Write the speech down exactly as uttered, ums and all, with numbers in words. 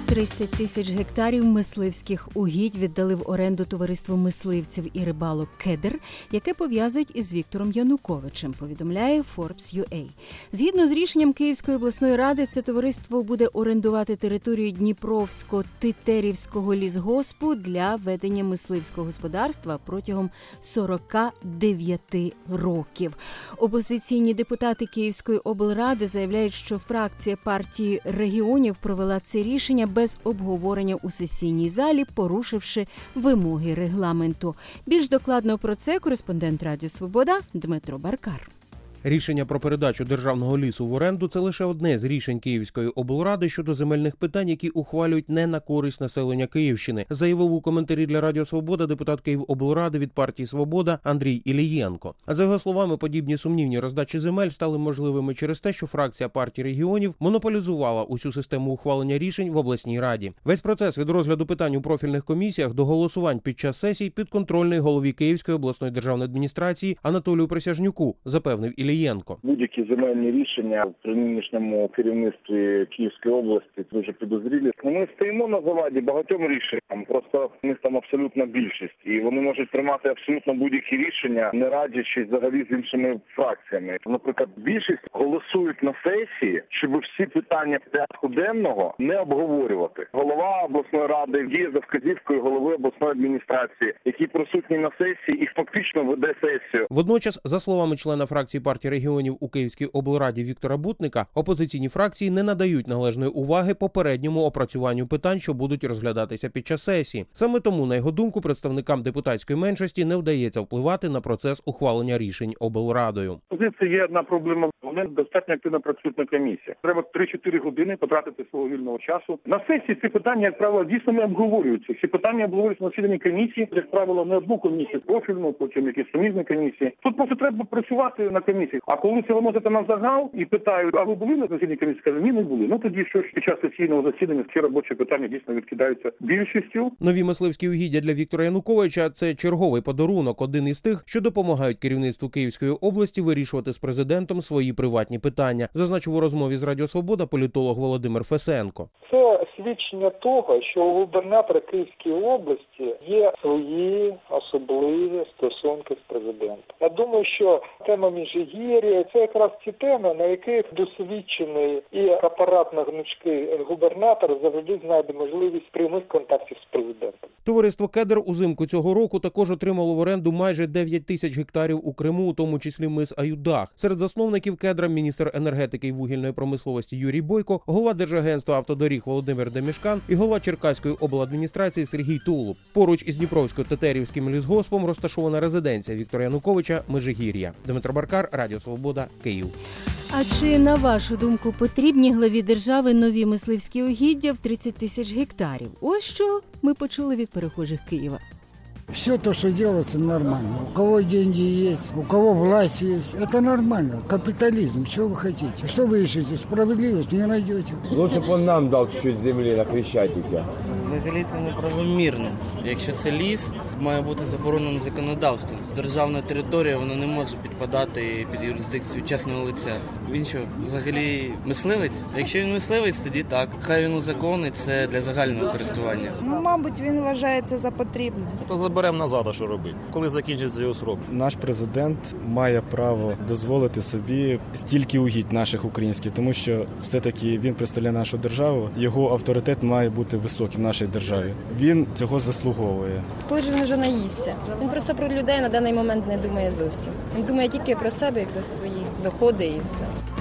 тридцять тисяч гектарів мисливських угідь віддали в оренду товариству мисливців і рибалок «Кедр», яке пов'язують із Віктором Януковичем, повідомляє Forbes.ua. Згідно з рішенням Київської обласної ради, це товариство буде орендувати територію Дніпровсько-Титерівського лісгоспу для ведення мисливського господарства протягом сорок дев'ять років. Опозиційні депутати Київської облради заявляють, що фракція партії регіонів провела це рішення без обговорення у сесійній залі, порушивши вимоги регламенту. Більш докладно про це кореспондент Радіо Свобода Дмитро Баркар. Рішення про передачу державного лісу в оренду – це лише одне з рішень Київської облради щодо земельних питань, які ухвалюють не на користь населення Київщини, заявив у коментарі для Радіо Свобода депутат Київоблради від партії «Свобода» Андрій Ілієнко. А за його словами, подібні сумнівні роздачі земель стали можливими через те, що фракція партії регіонів монополізувала усю систему ухвалення рішень в обласній раді. Весь процес від розгляду питань у профільних комісіях до голосувань під час сесій підконтрольний голові Київської обласної державної адміністрації Анатолію Присяжнюку, запевнив Ілієнко. Будь-які земельні рішення при нинішньому керівництві Київської області дуже підозрілі. Ми стоїмо на заваді багатьом рішенням, просто в них там абсолютна більшість. І вони можуть приймати абсолютно будь-які рішення, не радячись взагалі з іншими фракціями. Наприклад, більшість голосують на сесії, щоб всі питання порядку денного не обговорювати. Голова обласної ради діє за вказівкою голови обласної адміністрації, який присутній на сесії і фактично веде сесію. Водночас, за словами члена фракції партії регіонів у Київській облраді Віктора Бутника, опозиційні фракції не надають належної уваги попередньому опрацюванню питань, що будуть розглядатися під час сесії. Саме тому, на його думку, представникам депутатської меншості не вдається впливати на процес ухвалення рішень облрадою. Позиція є одна проблема. Вони достатньо активно працюють на комісіях. Треба три-чотири години потратити свого вільного часу. На сесії ці питання, як правило, дійсно не обговорюються. Ці питання обговорюються на засіданні комісії, як правило, не одну комісію профільну, потім якісь суміжні комісії. Тут просто треба працювати на комісії. А коли це виносите на загал і питають, а ви були на засіданні комісії? Скажуть, ні, не були. Ну тоді що ж під час сесійного засідання ці робочі питання дійсно відкидаються більшістю. Нові мисливські угіддя для Віктора Януковича – це черговий подарунок, один із тих, що допомагають керівництву Київської області вирішувати з президентом свої приватні питання, зазначив у розмові з Радіо Свобода політолог Володимир Фесенко. Це свідчення того, що у губернатора Київської області є свої особливі стосунки з президентом. Я думаю, що тема Міжгір'я – це якраз ті теми, на яких досвідчений і апарат на гнучки губернатор завжди знайде можливість прямих контактів з президентом. Товариство «Кедр» узимку цього року також отримало в оренду майже дев'ять тисяч гектарів у Криму, у тому числі мис Аюдах. Серед засновників «Кедра» міністр енергетики і вугільної промисловості Юрій Бойко, голова Держагентства автодоріг Володимир Демішкан і голова Черкаської обладміністрації Сергій Тулуб. Поруч із Дніпровсько-Титерівським лісгоспом розташована резиденція Віктора Януковича Межигір'я. Дмитро Баркар, Радіо Свобода, Київ. А чи, на вашу думку, потрібні главі держави нові мисливські угіддя в тридцять тисяч гектарів? Ось що ми почули від перехожих Києва. Все то, что делается, нормально. У кого деньги есть, у кого власть есть, это нормально. Капитализм, что вы хотите? Что вы ищете? Справедливость не найдете. Лучше б он нам дал чуть-чуть землі на Хрещатике. Взагалі це неправомірно. Якщо це ліс, має бути заборонено законодавством. Державна територія, вона не може підпадати під юрисдикцію частного лиця. Він що, взагалі мисливець? Якщо він мисливець, тоді так. Хай він узаконить це для загального користування. Ну, мабуть, він вважає це за потрібне. То заберемо назад, а що робити? Коли закінчиться його срок? Наш президент має право дозволити собі стільки угідь наших українських, тому що все-таки він представляє нашу державу, його авторитет має бути високим в нашій державі. Він цього заслуговує. Коли ж він вже наїсться? Він просто про людей на даний момент не думає зовсім. Він думає тільки про себе і про свої доходи і все.